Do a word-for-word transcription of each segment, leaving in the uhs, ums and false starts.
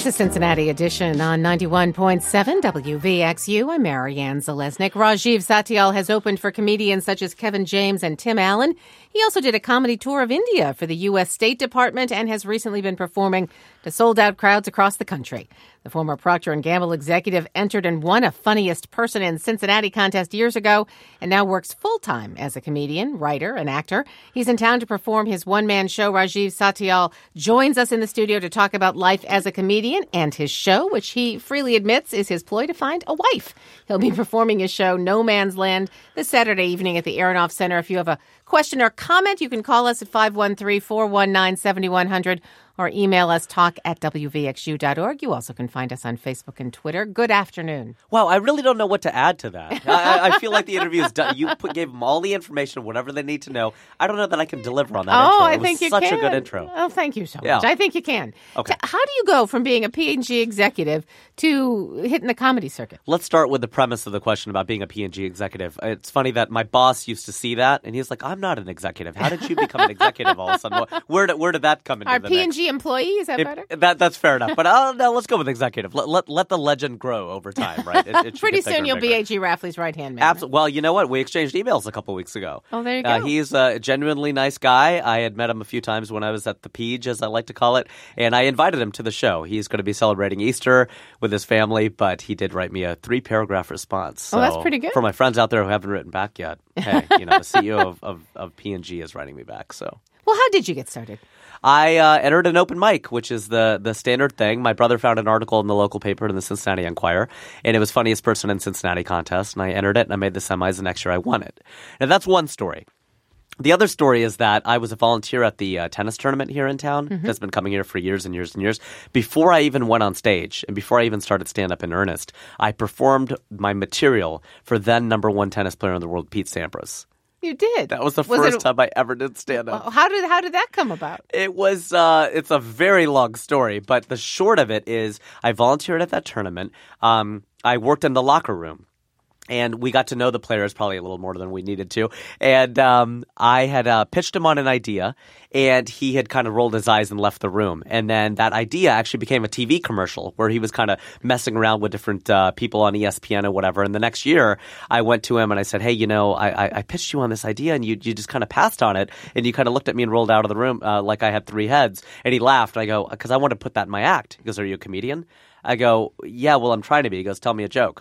Here's a Cincinnati edition on ninety-one point seven W V X U. I'm Marianne Zalesnik. Rajiv Satyal has opened for comedians such as Kevin James and Tim Allen. He also did a comedy tour of India for the U S State Department and has recently been performing to sold-out crowds across the country. The former Procter and Gamble executive entered and won a Funniest Person in Cincinnati contest years ago and now works full-time as a comedian, writer, and actor. He's in town to perform his one-man show. Rajiv Satyal joins us in the studio to talk about life as a comedian and his show, which he freely admits is his ploy to find a wife. He'll be performing his show, No Man's Land, this Saturday evening at the Aronoff Center. If you have a question or comment, you can call us at five one three, four one nine, seven one zero zero or email us talk at w v x u dot org. You also can find us on Facebook and Twitter. Good afternoon. Wow, I really don't know what to add to that. I, I feel like the interview is done. You put, gave them all the information, whatever they need to know. I don't know that I can deliver on that oh, intro. I it think was you such can. a good intro. Oh, thank you so yeah. much. I think you can. Okay. T- how do you go from being a P and G executive to hitting the comedy circuit? Let's start with the premise of the question about being a P and G executive. It's funny that my boss used to see that, and he was like, I'm not an executive. How did you become an executive all of a sudden? Where did, where did that come into Our the P and mix? G employee, is that It, better? that, that's fair enough. But uh, no, let's go with executive. Let, let, let the legend grow over time, right? It, it Pretty soon you'll be A G Rafley's right-hand man. Absolutely. Well, you know what? We exchanged emails a couple weeks ago. Oh, there you go. Uh, he's a genuinely nice guy. I had met him a few times when I was at the Peach, as I like to call it, and I invited him to the show. He's going to be celebrating Easter with his family, but he did write me a three-paragraph response. So oh, that's pretty good. For my friends out there who haven't written back yet, hey, you know, the C E O of, of, of P and G is writing me back. So, well, how did you get started? I uh, entered an open mic, which is the the standard thing. My brother found an article in the local paper, in the Cincinnati Enquirer, and it was Funniest Person in Cincinnati contest, and I entered it, and I made the semis, and next year I won it. Now, that's one story. The other story is that I was a volunteer at the uh, tennis tournament here in town mm-hmm. that's been coming here for years and years and years. Before I even went on stage and before I even started stand-up in earnest, I performed my material for then number one tennis player in the world, Pete Sampras. You did. That was the was first it, time I ever did stand-up. How did how did that come about? It was, uh, it's a very long story, but the short of it is I volunteered at that tournament. Um, I worked in the locker room. And we got to know the players probably a little more than we needed to. And um, I had uh, pitched him on an idea, and he had kind of rolled his eyes and left the room. And then that idea actually became a T V commercial where he was kind of messing around with different uh, people on E S P N or whatever. And the next year, I went to him and I said, hey, you know, I, I, I pitched you on this idea, and you you just kind of passed on it. And you kind of looked at me and rolled out of the room uh, like I had three heads. And he laughed. I go, because I want to put that in my act. He goes, are you a comedian? I go, yeah, well, I'm trying to be. He goes, tell me a joke.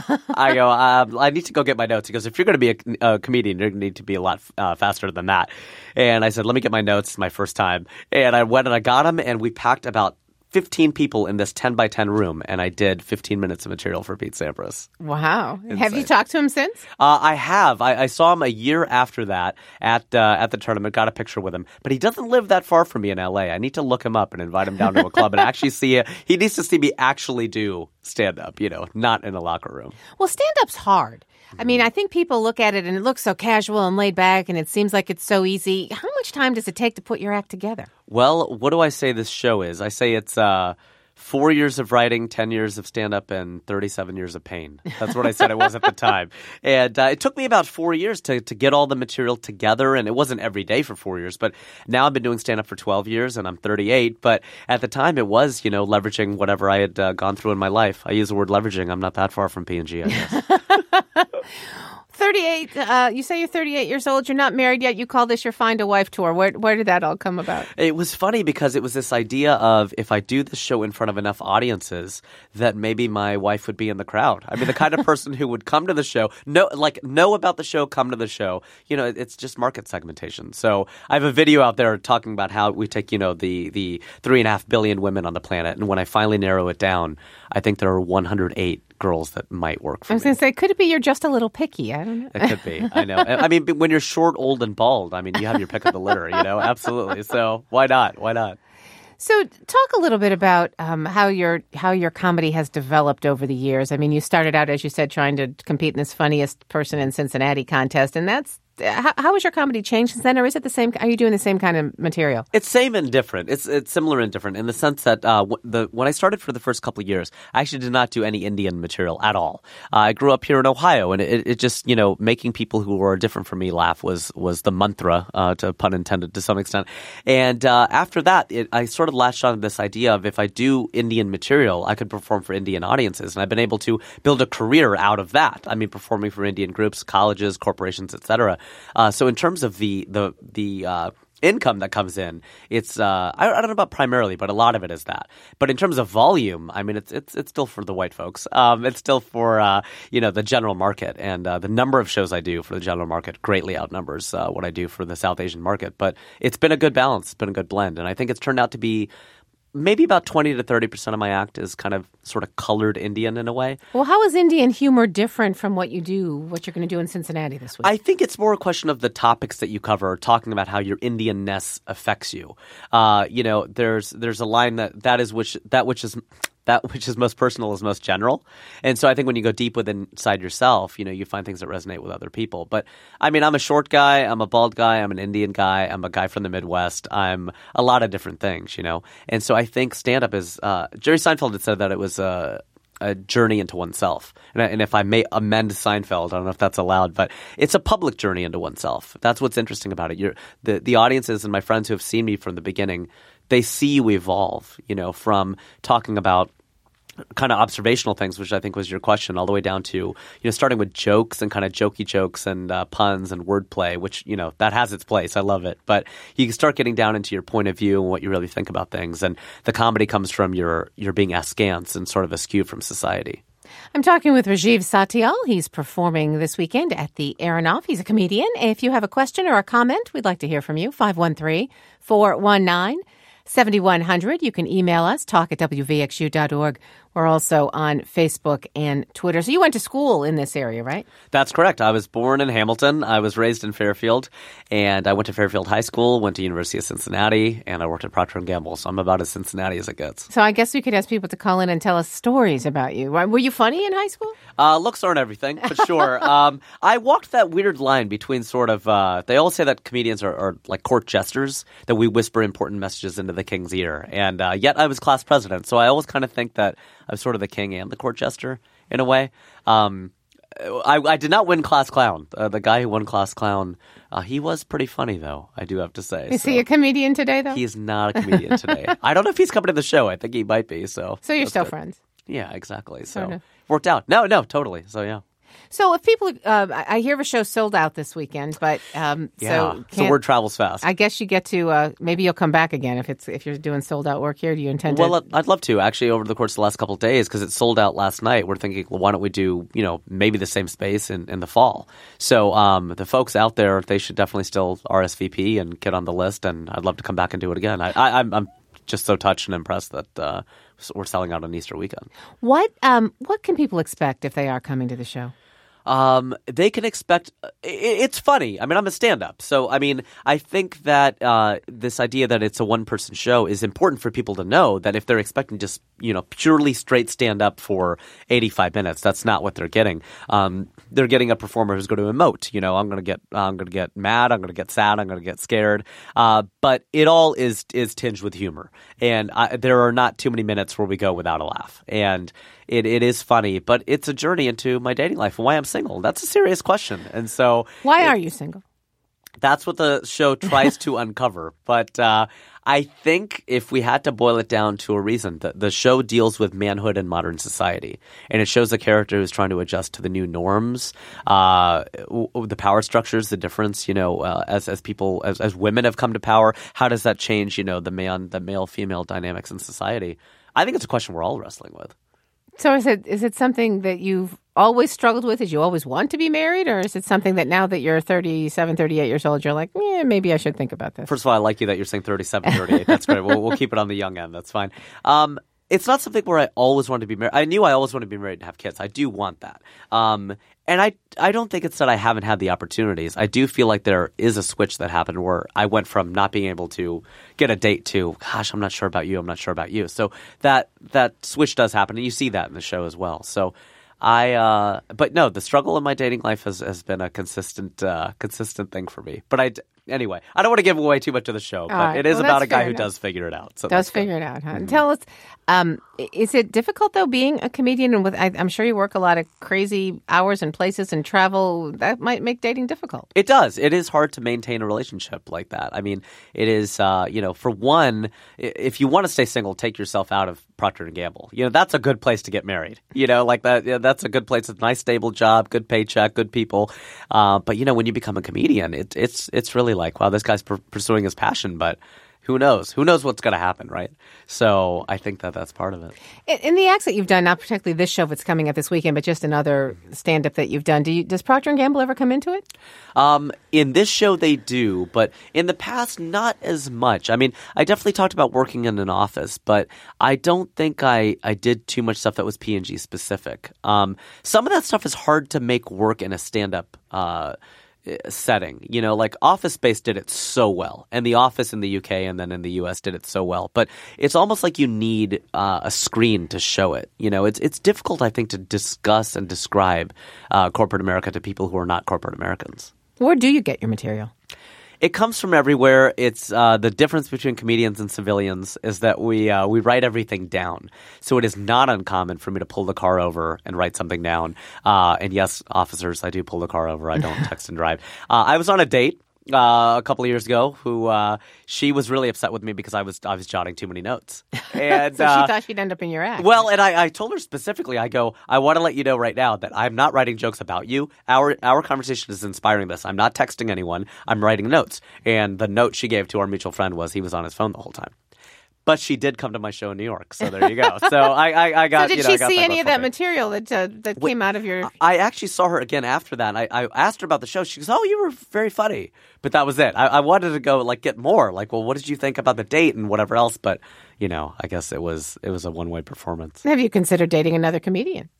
I go, um, I need to go get my notes. He goes, if you're going to be a, a comedian, you're going to need to be a lot uh, faster than that. And I said, let me get my notes. It's my first time. And I went and I got them, and we packed about fifteen people in this ten by ten room, and I did fifteen minutes of material for Pete Sampras. Wow. Insane. Have you talked to him since? Uh, I have. I, I saw him a year after that at uh, at the tournament, got a picture with him. But he doesn't live that far from me in L A. I need to look him up and invite him down to a club and actually see it. He needs to see me actually do stand-up, you know, not in a locker room. Well, stand-up's hard. I mean, I think people look at it and it looks so casual and laid back and it seems like it's so easy. How much time does it take to put your act together? Well, what do I say this show is? I say it's uh, four years of writing, ten years of stand-up, and thirty-seven years of pain. That's what I said it was at the time. And uh, it took me about four years to, to get all the material together, and it wasn't every day for four years. But now I've been doing stand-up for twelve years, and I'm thirty-eight. But at the time, it was, you know, leveraging whatever I had uh, gone through in my life. I use the word leveraging. I'm not that far from P and G, I guess. thirty-eight, uh, you say you're thirty-eight years old. You're not married yet. You call this your Find a Wife tour. Where, where did that all come about? It was funny because it was this idea of if I do this show in front of enough audiences, that maybe my wife would be in the crowd. I mean, the kind of person who would come to the show, know, like know about the show, come to the show. You know, it's just market segmentation. So I have a video out there talking about how we take, you know, the, the three and a half billion women on the planet. And when I finally narrow it down, I think there are one hundred eight girls that might work for me. I was going to say, could it be you're just a little picky? I don't know. It could be. I know. I mean, when you're short, old, and bald, I mean, you have your pick of the litter, you know? Absolutely. So why not? Why not? So talk a little bit about um, how your how your comedy has developed over the years. I mean, you started out, as you said, trying to compete in this Funniest Person in Cincinnati contest, and that's how, how has your comedy changed since then, or is it the same? Are you doing the same kind of material? It's same and different. It's it's similar and different in the sense that uh, w- the when I started for the first couple of years, I actually did not do any Indian material at all. Uh, I grew up here in Ohio, and it, it just you know making people who were different from me laugh was was the mantra, uh, to pun intended, to some extent. And uh, after that, it, I sort of latched on to this idea of if I do Indian material, I could perform for Indian audiences, and I've been able to build a career out of that. I mean, performing for Indian groups, colleges, corporations, et cetera. Uh, so in terms of the the the uh, income that comes in, it's uh, I, I don't know about primarily, but a lot of it is that. But in terms of volume, I mean, it's it's it's still for the white folks. Um, it's still for uh, you know the general market, and uh, the number of shows I do for the general market greatly outnumbers uh, what I do for the South Asian market. But it's been a good balance. It's been a good blend, and I think it's turned out to be. Maybe about twenty to thirty percent of my act is kind of sort of colored Indian in a way. Well, how is Indian humor different from what you do, what you're going to do in Cincinnati this week? I think it's more a question of the topics that you cover, talking about how your Indianness affects you. Uh, you know, there's there's a line that that is which that which is that which is most personal is most general. And so I think when you go deep within inside yourself, you know, you find things that resonate with other people. But I mean, I'm a short guy, I'm a bald guy, I'm an Indian guy, I'm a guy from the Midwest, I'm a lot of different things, you know. And so I think stand-up is uh, Jerry Seinfeld had said that it was a a journey into oneself. And, and if I may amend Seinfeld, I don't know if that's allowed, but it's a public journey into oneself. That's what's interesting about it. You're, the, the audiences and my friends who have seen me from the beginning, they see you evolve, you know, from talking about kind of observational things, which I think was your question, all the way down to, you know, starting with jokes and kind of jokey jokes and uh, puns and wordplay, which, you know, that has its place. I love it. But you can start getting down into your point of view and what you really think about things. And the comedy comes from your, your being askance and sort of askew from society. I'm talking with Rajiv Satyal. He's performing this weekend at the Aronoff. He's a comedian. If you have a question or a comment, we'd like to hear from you. five one three, four one nine, seven one zero zero. You can email us, talk at w v x u dot org. We're also on Facebook and Twitter. So you went to school in this area, right? That's correct. I was born in Hamilton. I was raised in Fairfield, and I went to Fairfield High School, went to University of Cincinnati, and I worked at Procter and Gamble. So I'm about as Cincinnati as it gets. So I guess we could ask people to call in and tell us stories about you. Were you funny in high school? Uh, looks aren't everything, but sure. um, I walked that weird line between sort of uh, – they all say that comedians are, are like court jesters, that we whisper important messages into the king's ear. And uh, yet I was class president, so I always kind of think that – I'm sort of the king and the court jester in a way. Um, I, I did not win class clown. Uh, the guy who won class clown, uh, he was pretty funny, though, I do have to say. Is so. he a comedian today, though? He's not a comedian today. I don't know if he's coming to the show. I think he might be. So so you're still good. friends? Yeah, exactly. So Sort of. Worked out. No, no, totally. So, yeah. So if people, uh, I hear of a show sold out this weekend, but um, yeah, so, so word travels fast. I guess you get to uh, maybe you'll come back again if it's if you're doing sold out work here. Do you intend well, to? Well, I'd love to actually over the course of the last couple of days because it sold out last night. We're thinking, well, why don't we do you know maybe the same space in, in the fall? So um, the folks out there, they should definitely still R S V P and get on the list, and I'd love to come back and do it again. I, I, I'm, I'm just so touched and impressed that uh, we're selling out on Easter weekend. What um what can people expect if they are coming to the show? Um, they can expect – it's funny. I mean, I'm a stand-up. So, I mean, I think that uh, this idea that it's a one-person show is important for people to know that if they're expecting just, you know, purely straight stand-up for eighty-five minutes, that's not what they're getting. Um, they're getting a performer who's going to emote. You know, I'm going to get I'm going to get mad. I'm going to get sad. I'm going to get scared. Uh, but it all is is tinged with humor. And I, there are not too many minutes where we go without a laugh. And It it is funny, but it's a journey into my dating life and why I'm single. That's a serious question. And so Why it, are you single? That's what the show tries to uncover. But uh, I think if we had to boil it down to a reason, the, the show deals with manhood in modern society. And it shows a character who's trying to adjust to the new norms, uh, the power structures, the difference, you know, uh, as as people, as, as women have come to power, how does that change, you know, the man, the male-female dynamics in society? I think it's a question we're all wrestling with. So is it is it something that you've always struggled with? Did you always want to be married? Or is it something that now that you're thirty-seven, thirty-eight years old, you're like, yeah, maybe I should think about this? First of all, I like you that you're saying thirty-seven, thirty-eight. That's great. We'll, we'll keep it on the young end. That's fine. Um, it's not something where I always wanted to be married. I knew I always wanted to be married and have kids. I do want that. Um, and I, I don't think it's that I haven't had the opportunities. I do feel like there is a switch that happened where I went from not being able to get a date to, gosh, I'm not sure about you. I'm not sure about you. So that that switch does happen, and you see that in the show as well. So I, uh, but no, the struggle in my dating life has, has been a consistent, uh, consistent thing for me. But I, anyway, I don't want to give away too much of the show, but right. it is well, about a guy who enough. does figure it out. So does figure it out, huh? Mm-hmm. Tell us, um, is it difficult though being a comedian? And with, I, I'm sure you work a lot of crazy hours and places and travel. That might make dating difficult. It does. It is hard to maintain a relationship like that. I mean, it is. Uh, you know, for one, if you want to stay single, take yourself out of Procter and Gamble. You know, that's a good place to get married. You know, like that. Yeah, that's a good place. It's a nice, stable job, good paycheck, good people. Uh, but you know, when you become a comedian, it, it's it's really like, wow, this guy's per- pursuing his passion, but who knows? Who knows what's going to happen, right? So I think that that's part of it. In, in the acts that you've done, not particularly this show that's coming up this weekend, but just another stand-up that you've done, do you, does Procter and Gamble ever come into it? Um, in this show, they do, but in the past, not as much. I mean, I definitely talked about working in an office, but I don't think I, I did too much stuff that was P and G specific. Um, some of that stuff is hard to make work in a stand-up uh setting. You know, like Office Space did it so well, and The Office in the U K and then in the U S did it so well. But it's almost like you need uh, a screen to show it. You know, it's it's difficult, I think, to discuss and describe uh, corporate America to people who are not corporate Americans. Where do you get your material? It comes from everywhere. It's uh, the difference between comedians and civilians is that we uh, we write everything down. So it is not uncommon for me to pull the car over and write something down. Uh, and yes, officers, I do pull the car over. I don't text and drive. Uh, I was on a date uh, a couple of years ago who uh, she was really upset with me because I was I was jotting too many notes. And so she uh, thought she'd end up in your act. Well, and I, I told her specifically, I go, I want to let you know right now that I'm not writing jokes about you. Our our conversation is inspiring this. I'm not texting anyone. I'm writing notes. And the note she gave to our mutual friend was he was on his phone the whole time. But she did come to my show in New York, so there you go. So I, I, I got. So did you know, she I got see that any of that something. material that uh, that Wait, came out of your? I actually saw her again after that. I, I asked her about the show. She goes, "Oh, you were very funny," but that was it. I, I wanted to go like get more. Like, well, what did you think about the date and whatever else? But you know, I guess it was it was a one way performance. Have you considered dating another comedian?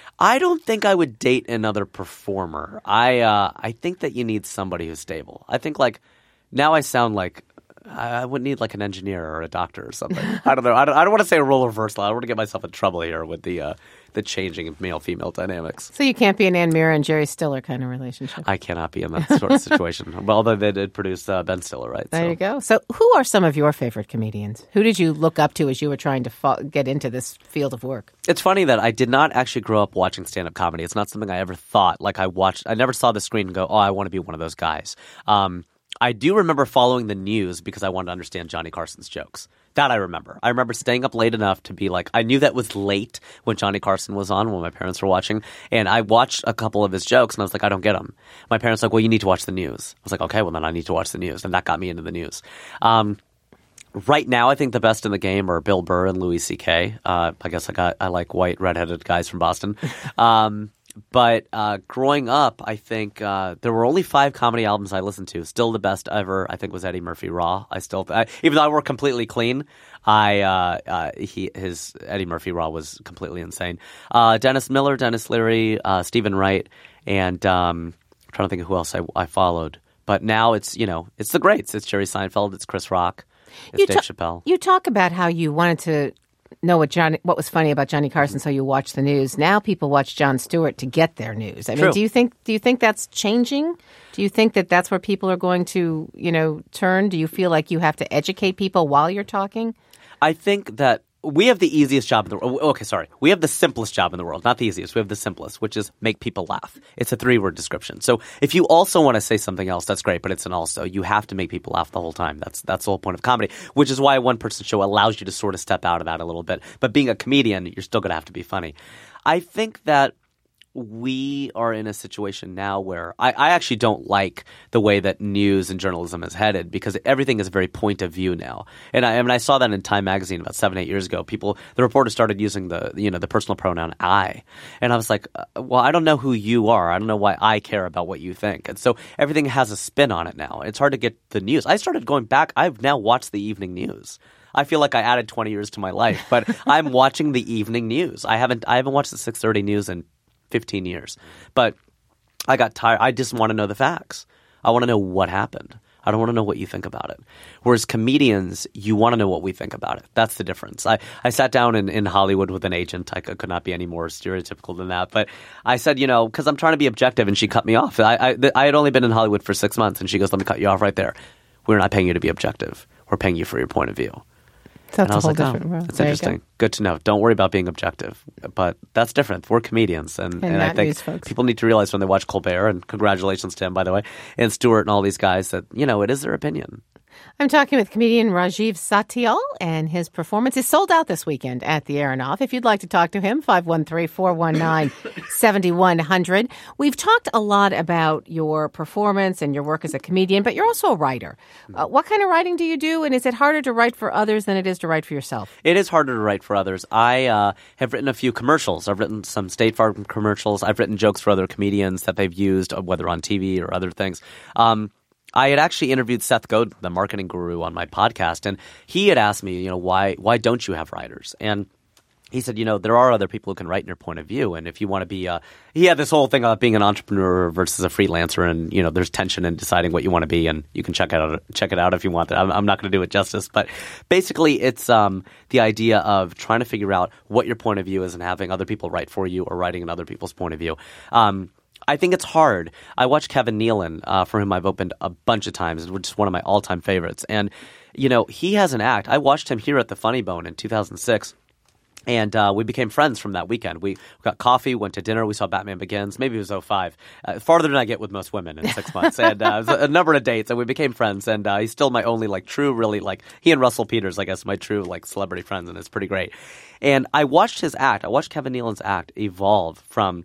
I don't think I would date another performer. I uh, I think that you need somebody who's stable. I think like now I sound like. I would need like an engineer or a doctor or something. I don't know. I don't, I don't want to say a role reversal. I don't want to get myself in trouble here with the uh, the changing of male-female dynamics. So you can't be an Ann Mira and Jerry Stiller kind of relationship. I cannot be in that sort of situation. Well, although they did produce uh, Ben Stiller, right? There so. you go. So who are some of your favorite comedians? Who did you look up to as you were trying to fo- get into this field of work? It's funny that I did not actually grow up watching stand-up comedy. It's not something I ever thought. Like I watched, I never saw the screen and go, oh, I want to be one of those guys. Um, I do remember following the news because I wanted to understand Johnny Carson's jokes. That I remember. I remember staying up late enough to be like, I knew that was late when Johnny Carson was on, when my parents were watching. And I watched a couple of his jokes and I was like, I don't get them. My parents were like, well, you need to watch the news. I was like, okay, well then I need to watch the news. And that got me into the news. Um, right now, I think the best in the game are Bill Burr and Louis C K. Uh, I guess I got, I like white, redheaded guys from Boston. Um, But uh, growing up, I think uh, there were only five comedy albums I listened to. Still the best ever, I think, was Eddie Murphy Raw. I still, I, even though I work completely clean, I uh, uh, he his Eddie Murphy Raw was completely insane. Uh, Dennis Miller, Dennis Leary, uh, Stephen Wright, and um, I'm trying to think of who else I, I followed. But now it's you know it's the greats. It's Jerry Seinfeld. It's Chris Rock. It's you Dave ta- Chappelle. You talk about how you wanted to know what Johnny, what was funny about Johnny Carson, so you watch the news. Now people watch Jon Stewart to get their news. I mean, True. do you think do you think that's changing? Do you think that that's where people are going to, you know, turn? Do you feel like you have to educate people while you're talking? I think that we have the easiest job in the world. Okay, sorry. We have the simplest job in the world. Not the easiest. We have the simplest, which is make people laugh. It's a three-word description. So if you also want to say something else, that's great, but it's an also. You have to make people laugh the whole time. That's that's the whole point of comedy, which is why a one-person show allows you to sort of step out of that a little bit. But being a comedian, you're still going to have to be funny. I think that we are in a situation now where I, I actually don't like the way that news and journalism is headed because everything is very point of view now. And I, I mean, I saw that in Time magazine about seven, eight years ago. People, the reporters started using the, you know, the personal pronoun I. And I was like, uh, well, I don't know who you are. I don't know why I care about what you think. And so everything has a spin on it now. It's hard to get the news. I started going back. I've now watched the evening news. I feel like I added twenty years to my life, but I'm watching the evening news. I haven't, I haven't watched the six thirty news in fifteen years. But I got tired. I just want to know the facts. I want to know what happened. I don't want to know what you think about it. Whereas comedians, you want to know what we think about it. That's the difference. I, I sat down in, in Hollywood with an agent. I could, could not be any more stereotypical than that. But I said, you know, because I'm trying to be objective, and she cut me off. I, I, I had only been in Hollywood for six months, and she goes, let me cut you off right there. We're not paying you to be objective. We're paying you for your point of view. So that's and I was a whole like, different oh, world. that's There you interesting. go. Good to know. Don't worry about being objective. But that's different. We're comedians. And, And and I not think news folks. people need to realize when they watch Colbert, and congratulations to him, by the way, and Stewart and all these guys, that, you know, it is their opinion. I'm talking with comedian Rajiv Satyal, and his performance is sold out this weekend at the Aronoff. If you'd like to talk to him, five one three, four one nine, seven one zero zero. We've talked a lot about your performance and your work as a comedian, but you're also a writer. Uh, what kind of writing do you do, and is it harder to write for others than it is to write for yourself? It is harder to write for others. I uh, have written a few commercials. I've written some State Farm commercials. I've written jokes for other comedians that they've used, whether on T V or other things. Um, I had actually interviewed Seth Godin, the marketing guru, on my podcast, and he had asked me, you know, why why don't you have writers? And he said, you know, there are other people who can write in your point of view, and if you want to be, uh, he had this whole thing about being an entrepreneur versus a freelancer, and you know, there's tension in deciding what you want to be, and you can check it out, check it out if you want. That I'm, I'm not going to do it justice, but basically, it's um, the idea of trying to figure out what your point of view is and having other people write for you or writing in other people's point of view. Um, I think it's hard. I watch Kevin Nealon, uh, for whom I've opened a bunch of times, which is one of my all-time favorites. And, you know, he has an act. I watched him here at the Funny Bone in two thousand six, and uh, we became friends from that weekend. We got coffee, went to dinner, we saw Batman Begins. Maybe it was oh five. Uh, farther than I get with most women in six months. And uh, it was a, a number of dates, and we became friends. And uh, he's still my only, like, true, really, like, he and Russell Peters, I guess, my true, like, celebrity friends, and it's pretty great. And I watched his act. I watched Kevin Nealon's act evolve from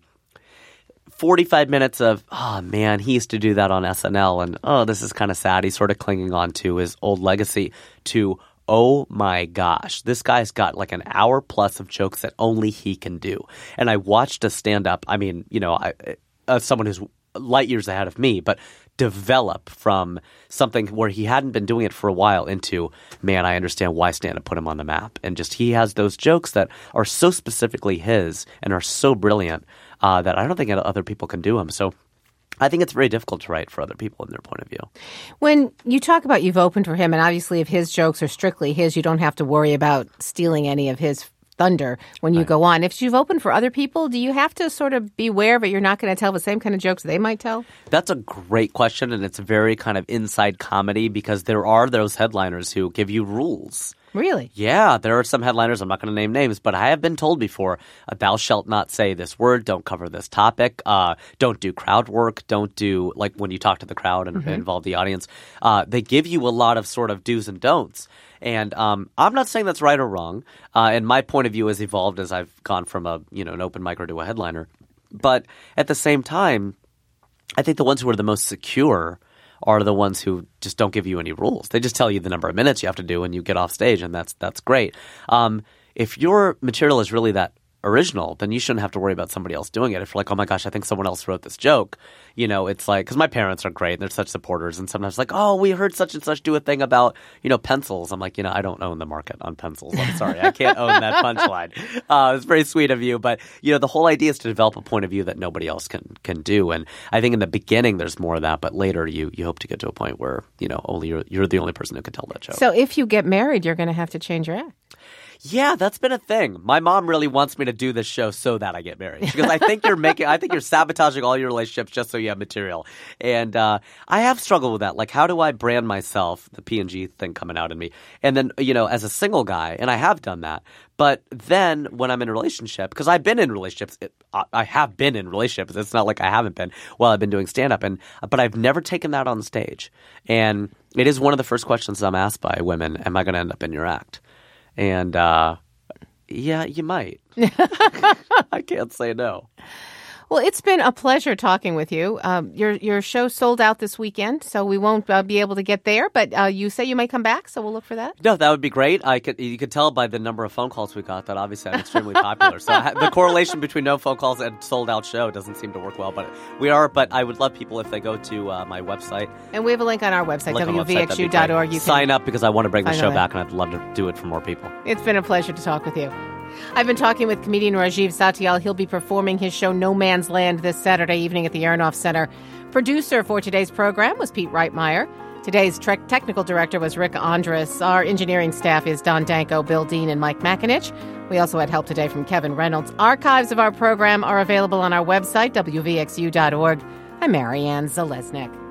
forty-five minutes of, oh, man, he used to do that on S N L, and, oh, this is kind of sad. He's sort of clinging on to his old legacy, to, oh, my gosh, this guy's got like an hour plus of jokes that only he can do. And I watched a stand-up, I mean, you know, I, uh, someone who's light years ahead of me, but develop from something where he hadn't been doing it for a while into, man, I understand why stand-up put him on the map. And just he has those jokes that are so specifically his and are so brilliant uh, that I don't think other people can do them. So I think it's very difficult to write for other people in their point of view. When you talk about you've opened for him, and obviously if his jokes are strictly his, you don't have to worry about stealing any of his thunder when you right. go on. If you've opened for other people, do you have to sort of beware that you're not going to tell the same kind of jokes they might tell? That's a great question, and it's very kind of inside comedy because there are those headliners who give you rules. Really? Yeah, there are some headliners, I'm not going to name names, but I have been told before, uh, thou shalt not say this word, don't cover this topic, uh, don't do crowd work, don't do, like when you talk to the crowd and mm-hmm. involve the audience. Uh, they give you a lot of sort of do's and don'ts. And um, I'm not saying that's right or wrong, uh, and my point of view has evolved as I've gone from a you know an open micer to a headliner. But at the same time, I think the ones who are the most secure are the ones who just don't give you any rules. They just tell you the number of minutes you have to do and you get off stage, and that's that's great. Um, if your material is really that original, then you shouldn't have to worry about somebody else doing it. If you're like, oh my gosh, I think someone else wrote this joke, you know, it's like, because my parents are great and they're such supporters, and sometimes like, oh, we heard such and such do a thing about, you know, pencils. I'm like, you know, I don't own the market on pencils. I'm sorry, I can't own that punchline. Uh, it's very sweet of you, but you know, the whole idea is to develop a point of view that nobody else can can do. And I think in the beginning there's more of that, but later you you hope to get to a point where you know only you're you're the only person who can tell that joke. So if you get married, you're going to have to change your act. Yeah, that's been a thing. My mom really wants me to do this show so that I get married. Because I think you're making, I think you're sabotaging all your relationships just so you have material. And uh, I have struggled with that. Like, how do I brand myself? The P and G thing coming out in me. And then, you know, as a single guy, and I have done that. But then when I'm in a relationship, because I've been in relationships, it, I, I have been in relationships. It's not like I haven't been while I've been doing stand-up. And but I've never taken that on stage. And it is one of the first questions I'm asked by women, am I going to end up in your act? And, uh, yeah, you might. I can't say no. Well, it's been a pleasure talking with you. Um, your your show sold out this weekend, so we won't uh, be able to get there. But uh, you say you might come back, so we'll look for that. No, that would be great. I could you could tell by the number of phone calls we got that obviously I'm extremely popular. So I, the correlation between no phone calls and sold out show doesn't seem to work well. But we are. But I would love people if they go to uh, my website. And we have a link on our website, W V X U dot org. You can sign up because I want to bring the show back, and I'd love to do it for more people. It's been a pleasure to talk with you. I've been talking with comedian Rajiv Satyal. He'll be performing his show No Man's Land this Saturday evening at the Aronoff Center. Producer for today's program was Pete Reitmeyer. Today's tre- technical director was Rick Andrus. Our engineering staff is Don Danko, Bill Dean, and Mike McAninch. We also had help today from Kevin Reynolds. Archives of our program are available on our website, W V X U dot org. I'm Marianne Zalesnik.